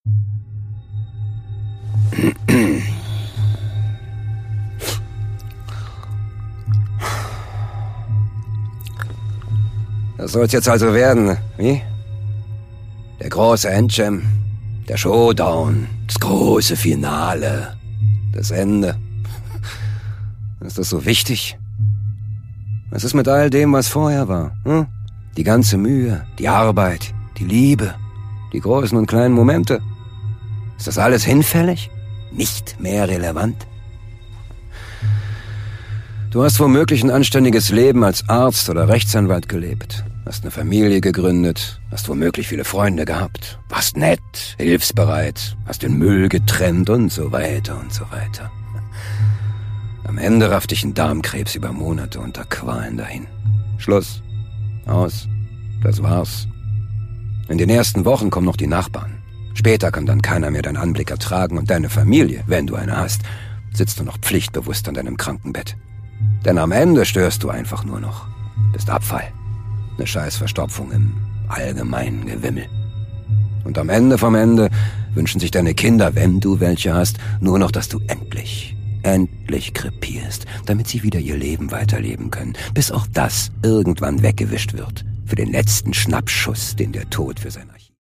Das soll's jetzt also werden, wie? Der große Endgame, der Showdown, das große Finale, das Ende. Ist das so wichtig? Was ist mit all dem, was vorher war? Hm? Die ganze Mühe, die Arbeit, die Liebe, die großen und kleinen Momente. Ist das alles hinfällig? Nicht mehr relevant? Du hast womöglich ein anständiges Leben als Arzt oder Rechtsanwalt gelebt, hast eine Familie gegründet, hast womöglich viele Freunde gehabt, warst nett, hilfsbereit, hast den Müll getrennt und so weiter und so weiter. Am Ende rafft dich ein Darmkrebs über Monate unter Qualen dahin. Schluss. Aus. Das war's. In den ersten Wochen kommen noch die Nachbarn. Später kann dann keiner mehr deinen Anblick ertragen und deine Familie, wenn du eine hast, sitzt du noch pflichtbewusst an deinem Krankenbett. Denn am Ende störst du einfach nur noch. Bist Abfall. Eine Scheißverstopfung im allgemeinen Gewimmel. Und am Ende vom Ende wünschen sich deine Kinder, wenn du welche hast, nur noch, dass du endlich krepierst, damit sie wieder ihr Leben weiterleben können, bis auch das irgendwann weggewischt wird für den letzten Schnappschuss, den der Tod für sein